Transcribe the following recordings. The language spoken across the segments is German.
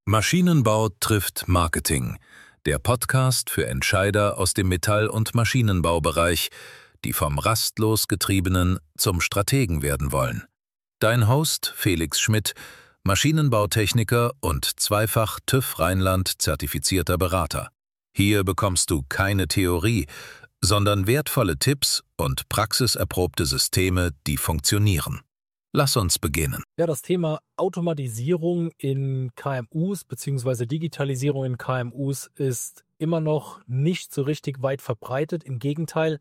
Maschinenbau trifft Marketing, der Podcast für Entscheider aus dem Metall- und Maschinenbaubereich, die vom rastlos Getriebenen zum Strategen werden wollen. Dein Host Felix Schmidt, Maschinenbautechniker und zweifach TÜV Rheinland zertifizierter Berater. Hier bekommst du keine Theorie, sondern wertvolle Tipps und praxiserprobte Systeme, die funktionieren. Lass uns beginnen. Ja, das Thema Automatisierung in KMUs bzw. Digitalisierung in KMUs ist immer noch nicht so richtig weit verbreitet. Im Gegenteil,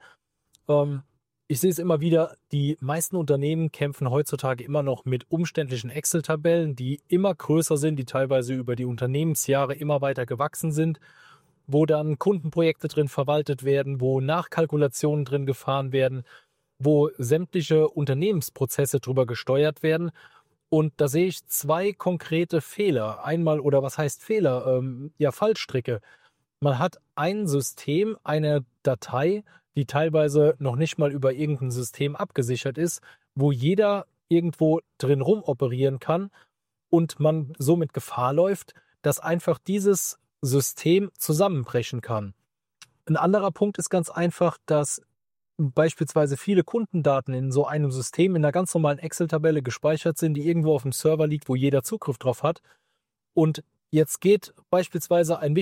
ich sehe es immer wieder, die meisten Unternehmen kämpfen heutzutage immer noch mit umständlichen Excel-Tabellen, die immer größer sind, die teilweise über die Unternehmensjahre immer weiter gewachsen sind, wo dann Kundenprojekte drin verwaltet werden, wo Nachkalkulationen drin gefahren werden, wo sämtliche Unternehmensprozesse drüber gesteuert werden. Und da sehe ich zwei konkrete Fehler. Einmal, oder was heißt Fehler? Fallstricke. Man hat ein System, eine Datei, die teilweise noch nicht mal über irgendein System abgesichert ist, wo jeder irgendwo drin rumoperieren kann und man somit Gefahr läuft, dass einfach dieses System zusammenbrechen kann. Ein anderer Punkt ist ganz einfach, dass beispielsweise viele Kundendaten in so einem System in einer ganz normalen Excel-Tabelle gespeichert sind, die irgendwo auf dem Server liegt, wo jeder Zugriff drauf hat. Und jetzt geht beispielsweise eine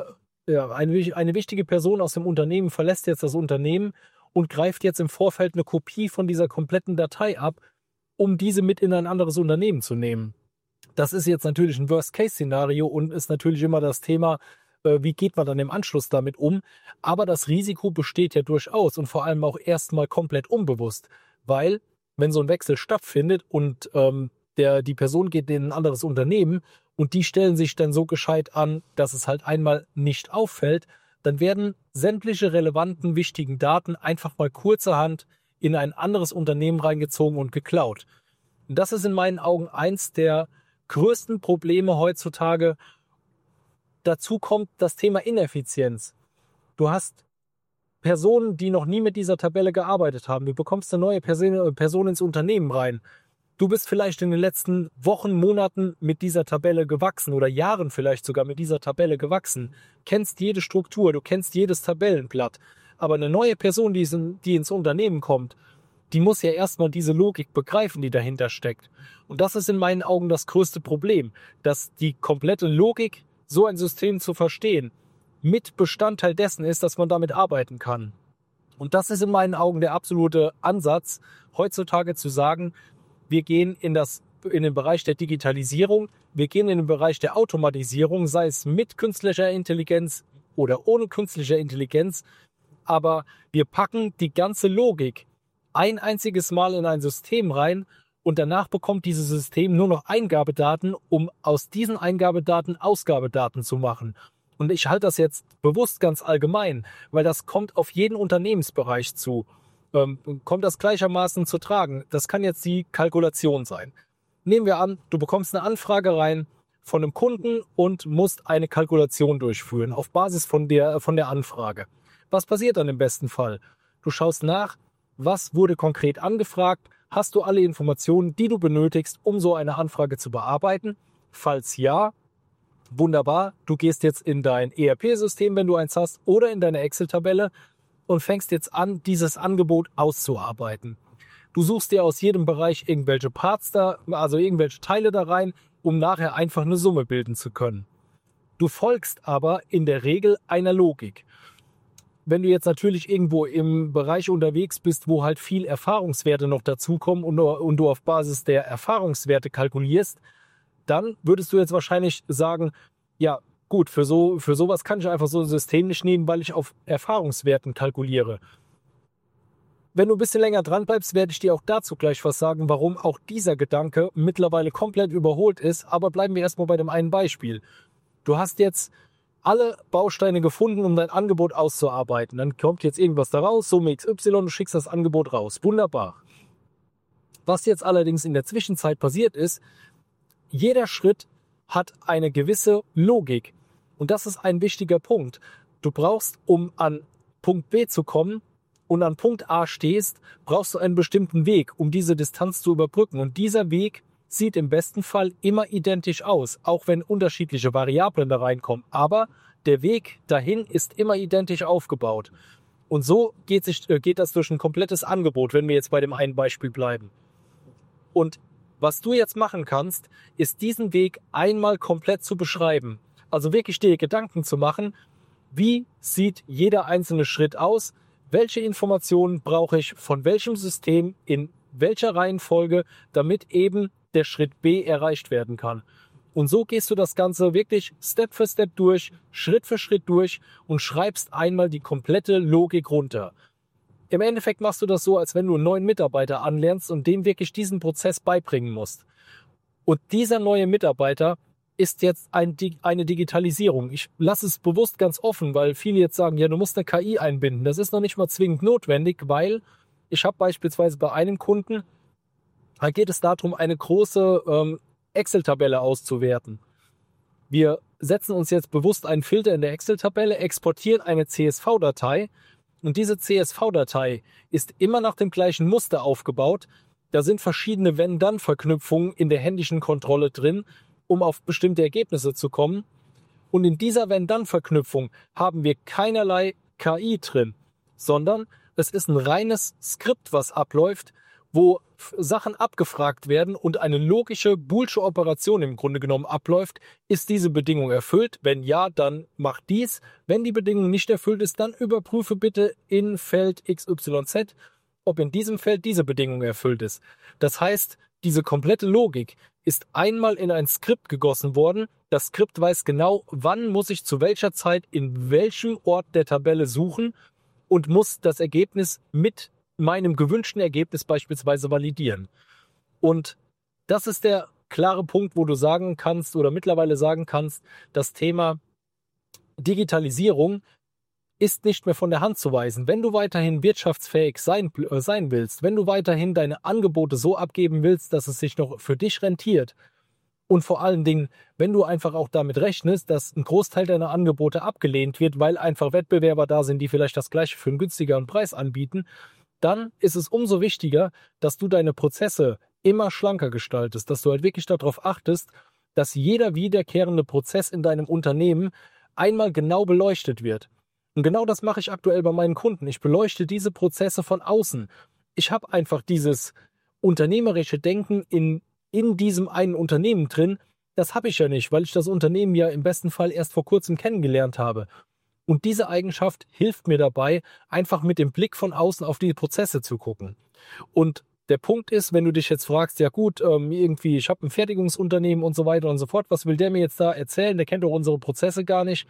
wichtige Person aus dem Unternehmen, verlässt jetzt das Unternehmen und greift jetzt im Vorfeld eine Kopie von dieser kompletten Datei ab, um diese mit in ein anderes Unternehmen zu nehmen. Das ist jetzt natürlich ein Worst-Case-Szenario und ist natürlich immer das Thema, wie geht man dann im Anschluss damit um? Aber das Risiko besteht ja durchaus und vor allem auch erstmal komplett unbewusst, weil wenn so ein Wechsel stattfindet und die Person geht in ein anderes Unternehmen und die stellen sich dann so gescheit an, dass es halt einmal nicht auffällt, dann werden sämtliche relevanten, wichtigen Daten einfach mal kurzerhand in ein anderes Unternehmen reingezogen und geklaut. Und das ist in meinen Augen eins der größten Probleme heutzutage. Dazu kommt das Thema Ineffizienz. Du hast Personen, die noch nie mit dieser Tabelle gearbeitet haben. Du bekommst eine neue Person ins Unternehmen rein. Du bist vielleicht in den letzten Wochen, Monaten mit dieser Tabelle gewachsen oder Jahren vielleicht sogar mit dieser Tabelle gewachsen. Kennst jede Struktur, du kennst jedes Tabellenblatt. Aber eine neue Person, die ins Unternehmen kommt, die muss ja erstmal diese Logik begreifen, die dahinter steckt. Und das ist in meinen Augen das größte Problem, dass die komplette Logik, so ein System zu verstehen, mit Bestandteil dessen ist, dass man damit arbeiten kann. Und das ist in meinen Augen der absolute Ansatz, heutzutage zu sagen, wir gehen in den Bereich der Digitalisierung, wir gehen in den Bereich der Automatisierung, sei es mit künstlicher Intelligenz oder ohne künstlicher Intelligenz, aber wir packen die ganze Logik ein einziges Mal in ein System rein und danach bekommt dieses System nur noch Eingabedaten, um aus diesen Eingabedaten Ausgabedaten zu machen. Und ich halte das jetzt bewusst ganz allgemein, weil das kommt auf jeden Unternehmensbereich zu. Kommt das gleichermaßen zu tragen. Das kann jetzt die Kalkulation sein. Nehmen wir an, du bekommst eine Anfrage rein von einem Kunden und musst eine Kalkulation durchführen auf Basis von der Anfrage. Was passiert dann im besten Fall? Du schaust nach, was wurde konkret angefragt? Hast du alle Informationen, die du benötigst, um so eine Anfrage zu bearbeiten? Falls ja, wunderbar. Du gehst jetzt in dein ERP-System, wenn du eins hast, oder in deine Excel-Tabelle und fängst jetzt an, dieses Angebot auszuarbeiten. Du suchst dir aus jedem Bereich irgendwelche Parts also irgendwelche Teile da rein, um nachher einfach eine Summe bilden zu können. Du folgst aber in der Regel einer Logik. Wenn du jetzt natürlich irgendwo im Bereich unterwegs bist, wo halt viel Erfahrungswerte noch dazukommen und du auf Basis der Erfahrungswerte kalkulierst, dann würdest du jetzt wahrscheinlich sagen, ja gut, für sowas kann ich einfach so ein System nicht nehmen, weil ich auf Erfahrungswerten kalkuliere. Wenn du ein bisschen länger dran bleibst, werde ich dir auch dazu gleich was sagen, warum auch dieser Gedanke mittlerweile komplett überholt ist. Aber bleiben wir erstmal bei dem einen Beispiel. Du hast jetzt alle Bausteine gefunden, um dein Angebot auszuarbeiten. Dann kommt jetzt irgendwas da raus, Summe XY, du schickst das Angebot raus. Wunderbar. Was jetzt allerdings in der Zwischenzeit passiert ist, jeder Schritt hat eine gewisse Logik. Und das ist ein wichtiger Punkt. Du brauchst, um an Punkt B zu kommen und an Punkt A stehst, brauchst du einen bestimmten Weg, um diese Distanz zu überbrücken. Und dieser Weg sieht im besten Fall immer identisch aus, auch wenn unterschiedliche Variablen da reinkommen. Aber der Weg dahin ist immer identisch aufgebaut. Und so geht das durch ein komplettes Angebot, wenn wir jetzt bei dem einen Beispiel bleiben. Und was du jetzt machen kannst, ist diesen Weg einmal komplett zu beschreiben. Also wirklich dir Gedanken zu machen, wie sieht jeder einzelne Schritt aus, welche Informationen brauche ich von welchem System, in welcher Reihenfolge, damit eben der Schritt B erreicht werden kann. Und so gehst du das Ganze wirklich Step für Step durch, Schritt für Schritt durch und schreibst einmal die komplette Logik runter. Im Endeffekt machst du das so, als wenn du einen neuen Mitarbeiter anlernst und dem wirklich diesen Prozess beibringen musst. Und dieser neue Mitarbeiter ist jetzt eine Digitalisierung. Ich lasse es bewusst ganz offen, weil viele jetzt sagen, ja, du musst eine KI einbinden. Das ist noch nicht mal zwingend notwendig, weil ich habe beispielsweise bei einem Kunden, da geht es darum, eine große Excel-Tabelle auszuwerten. Wir setzen uns jetzt bewusst einen Filter in der Excel-Tabelle, exportieren eine CSV-Datei und diese CSV-Datei ist immer nach dem gleichen Muster aufgebaut. Da sind verschiedene Wenn-Dann-Verknüpfungen in der händischen Kontrolle drin, um auf bestimmte Ergebnisse zu kommen. Und in dieser Wenn-Dann-Verknüpfung haben wir keinerlei KI drin, sondern es ist ein reines Skript, was abläuft, wo Sachen abgefragt werden und eine logische boolsche Operation im Grunde genommen abläuft. Ist diese Bedingung erfüllt? Wenn ja, dann mach dies. Wenn die Bedingung nicht erfüllt ist, dann überprüfe bitte in Feld XYZ, ob in diesem Feld diese Bedingung erfüllt ist. Das heißt, diese komplette Logik ist einmal in ein Skript gegossen worden. Das Skript weiß genau, wann muss ich zu welcher Zeit in welchem Ort der Tabelle suchen und muss das Ergebnis mit meinem gewünschten Ergebnis beispielsweise validieren. Und das ist der klare Punkt, wo du sagen kannst oder mittlerweile sagen kannst, das Thema Digitalisierung ist nicht mehr von der Hand zu weisen. Wenn du weiterhin wirtschaftsfähig sein willst, wenn du weiterhin deine Angebote so abgeben willst, dass es sich noch für dich rentiert und vor allen Dingen, wenn du einfach auch damit rechnest, dass ein Großteil deiner Angebote abgelehnt wird, weil einfach Wettbewerber da sind, die vielleicht das Gleiche für einen günstigeren Preis anbieten, dann ist es umso wichtiger, dass du deine Prozesse immer schlanker gestaltest, dass du halt wirklich darauf achtest, dass jeder wiederkehrende Prozess in deinem Unternehmen einmal genau beleuchtet wird. Und genau das mache ich aktuell bei meinen Kunden. Ich beleuchte diese Prozesse von außen. Ich habe einfach dieses unternehmerische Denken in diesem einen Unternehmen drin. Das habe ich ja nicht, weil ich das Unternehmen ja im besten Fall erst vor kurzem kennengelernt habe. Und diese Eigenschaft hilft mir dabei, einfach mit dem Blick von außen auf die Prozesse zu gucken. Und der Punkt ist, wenn du dich jetzt fragst, ja gut, irgendwie, ich habe ein Fertigungsunternehmen und so weiter und so fort, was will der mir jetzt da erzählen? Der kennt doch unsere Prozesse gar nicht.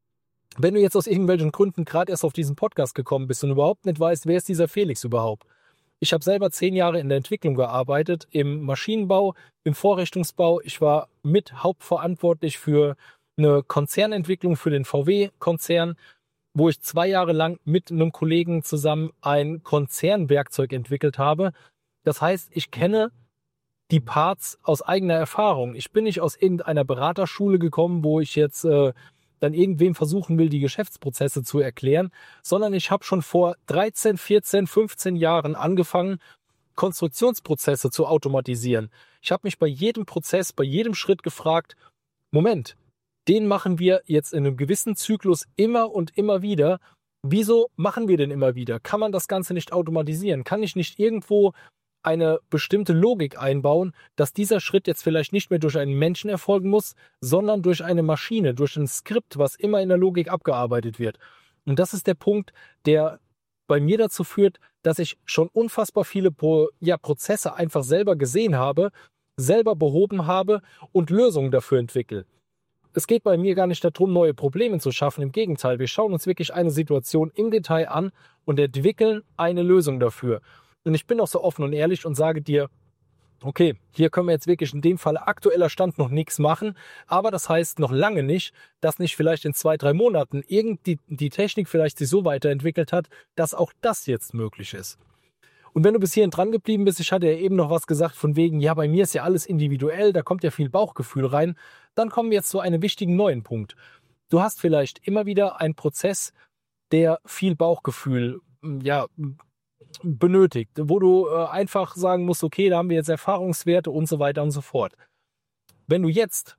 Wenn du jetzt aus irgendwelchen Gründen gerade erst auf diesen Podcast gekommen bist und überhaupt nicht weißt, wer ist dieser Felix überhaupt? Ich habe selber 10 Jahre in der Entwicklung gearbeitet, im Maschinenbau, im Vorrichtungsbau. Ich war mit hauptverantwortlich für eine Konzernentwicklung für den VW-Konzern, wo ich 2 Jahre lang mit einem Kollegen zusammen ein Konzernwerkzeug entwickelt habe. Das heißt, ich kenne die Parts aus eigener Erfahrung. Ich bin nicht aus irgendeiner Beraterschule gekommen, wo ich jetzt dann irgendwem versuchen will, die Geschäftsprozesse zu erklären, sondern ich habe schon vor 13, 14, 15 Jahren angefangen, Konstruktionsprozesse zu automatisieren. Ich habe mich bei jedem Prozess, bei jedem Schritt gefragt, Moment, den machen wir jetzt in einem gewissen Zyklus immer und immer wieder. Wieso machen wir den immer wieder? Kann man das Ganze nicht automatisieren? Kann ich nicht irgendwo eine bestimmte Logik einbauen, dass dieser Schritt jetzt vielleicht nicht mehr durch einen Menschen erfolgen muss, sondern durch eine Maschine, durch ein Skript, was immer in der Logik abgearbeitet wird. Und das ist der Punkt, der bei mir dazu führt, dass ich schon unfassbar viele Prozesse einfach selber gesehen habe, selber behoben habe und Lösungen dafür entwickle. Es geht bei mir gar nicht darum, neue Probleme zu schaffen. Im Gegenteil, wir schauen uns wirklich eine Situation im Detail an und entwickeln eine Lösung dafür. Und ich bin auch so offen und ehrlich und sage dir, okay, hier können wir jetzt wirklich in dem Fall aktueller Stand noch nichts machen, aber das heißt noch lange nicht, dass nicht vielleicht in 2, 3 Monaten die Technik vielleicht sich so weiterentwickelt hat, dass auch das jetzt möglich ist. Und wenn du bis hierhin dran geblieben bist, ich hatte ja eben noch was gesagt von wegen, ja, bei mir ist ja alles individuell, da kommt ja viel Bauchgefühl rein, dann kommen wir jetzt zu einem wichtigen neuen Punkt. Du hast vielleicht immer wieder einen Prozess, der viel Bauchgefühl, benötigt, wo du einfach sagen musst, okay, da haben wir jetzt Erfahrungswerte und so weiter und so fort. Wenn du jetzt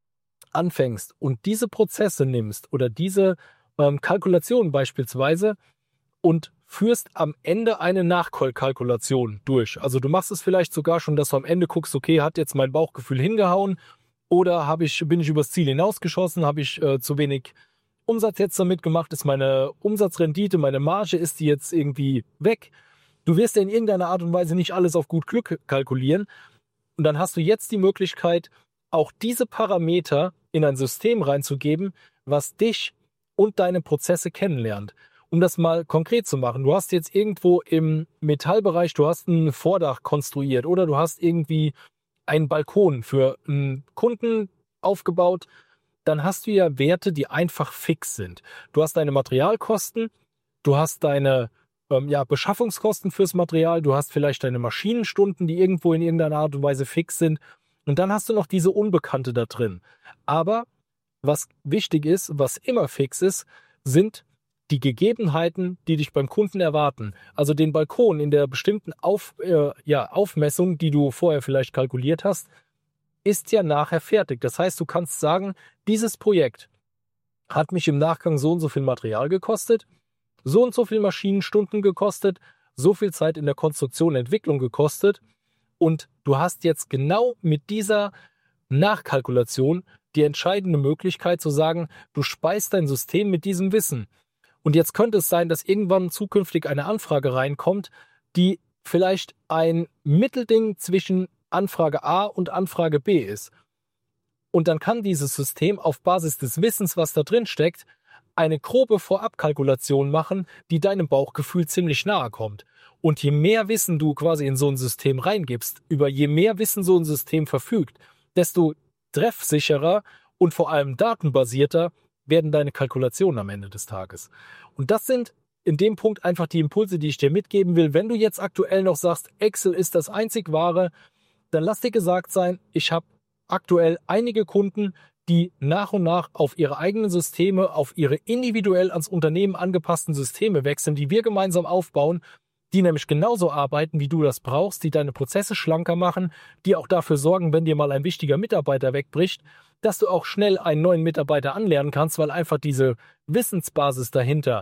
anfängst und diese Prozesse nimmst oder diese Kalkulationen beispielsweise und führst am Ende eine Nachkalkulation durch. Also du machst es vielleicht sogar schon, dass du am Ende guckst, okay, hat jetzt mein Bauchgefühl hingehauen oder bin ich übers Ziel hinausgeschossen, habe ich zu wenig Umsatz jetzt damit gemacht, ist meine Umsatzrendite, meine Marge, ist die jetzt irgendwie weg? Du wirst ja in irgendeiner Art und Weise nicht alles auf gut Glück kalkulieren. Und dann hast du jetzt die Möglichkeit, auch diese Parameter in ein System reinzugeben, was dich und deine Prozesse kennenlernt. Um das mal konkret zu machen, du hast jetzt irgendwo im Metallbereich, du hast ein Vordach konstruiert oder du hast irgendwie einen Balkon für einen Kunden aufgebaut, dann hast du ja Werte, die einfach fix sind. Du hast deine Materialkosten, du hast deine Beschaffungskosten fürs Material, du hast vielleicht deine Maschinenstunden, die irgendwo in irgendeiner Art und Weise fix sind. Und dann hast du noch diese Unbekannte da drin. Aber was wichtig ist, was immer fix ist, sind die Gegebenheiten, die dich beim Kunden erwarten. Also den Balkon in der bestimmten Aufmessung, die du vorher vielleicht kalkuliert hast, ist ja nachher fertig. Das heißt, du kannst sagen, dieses Projekt hat mich im Nachgang so und so viel Material gekostet, so und so viel Maschinenstunden gekostet, so viel Zeit in der Konstruktion und Entwicklung gekostet und du hast jetzt genau mit dieser Nachkalkulation die entscheidende Möglichkeit zu sagen, du speist dein System mit diesem Wissen. Und jetzt könnte es sein, dass irgendwann zukünftig eine Anfrage reinkommt, die vielleicht ein Mittelding zwischen Anfrage A und Anfrage B ist. Und dann kann dieses System auf Basis des Wissens, was da drin steckt, eine grobe Vorabkalkulation machen, die deinem Bauchgefühl ziemlich nahe kommt. Und je mehr Wissen du quasi in so ein System reingibst, über je mehr Wissen so ein System verfügt, desto treffsicherer und vor allem datenbasierter werden deine Kalkulationen am Ende des Tages. Und das sind in dem Punkt einfach die Impulse, die ich dir mitgeben will. Wenn du jetzt aktuell noch sagst, Excel ist das einzig Wahre, dann lass dir gesagt sein, ich habe aktuell einige Kunden, die nach und nach auf ihre eigenen Systeme, auf ihre individuell ans Unternehmen angepassten Systeme wechseln, die wir gemeinsam aufbauen, die nämlich genauso arbeiten, wie du das brauchst, die deine Prozesse schlanker machen, die auch dafür sorgen, wenn dir mal ein wichtiger Mitarbeiter wegbricht, dass du auch schnell einen neuen Mitarbeiter anlernen kannst, weil einfach diese Wissensbasis dahinter,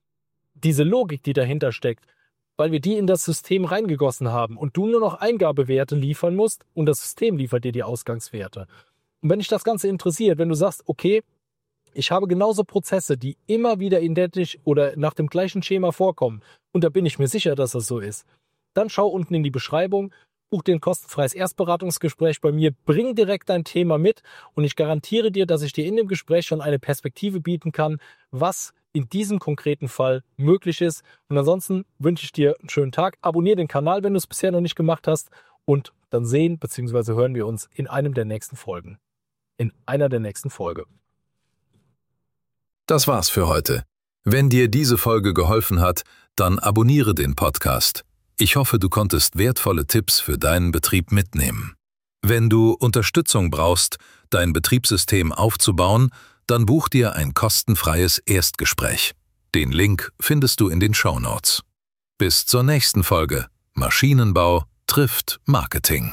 diese Logik, die dahinter steckt, weil wir die in das System reingegossen haben und du nur noch Eingabewerte liefern musst und das System liefert dir die Ausgangswerte. Und wenn dich das Ganze interessiert, wenn du sagst, okay, ich habe genauso Prozesse, die immer wieder identisch oder nach dem gleichen Schema vorkommen und da bin ich mir sicher, dass das so ist, dann schau unten in die Beschreibung, buch dir ein kostenfreies Erstberatungsgespräch bei mir, bring direkt dein Thema mit und ich garantiere dir, dass ich dir in dem Gespräch schon eine Perspektive bieten kann, was in diesem konkreten Fall möglich ist. Und ansonsten wünsche ich dir einen schönen Tag. Abonniere den Kanal, wenn du es bisher noch nicht gemacht hast und dann sehen bzw. hören wir uns in einer der nächsten Folgen. Das war's für heute. Wenn dir diese Folge geholfen hat, dann abonniere den Podcast. Ich hoffe, du konntest wertvolle Tipps für deinen Betrieb mitnehmen. Wenn du Unterstützung brauchst, dein Betriebssystem aufzubauen, dann buch dir ein kostenfreies Erstgespräch. Den Link findest du in den Shownotes. Bis zur nächsten Folge. Maschinenbau trifft Marketing.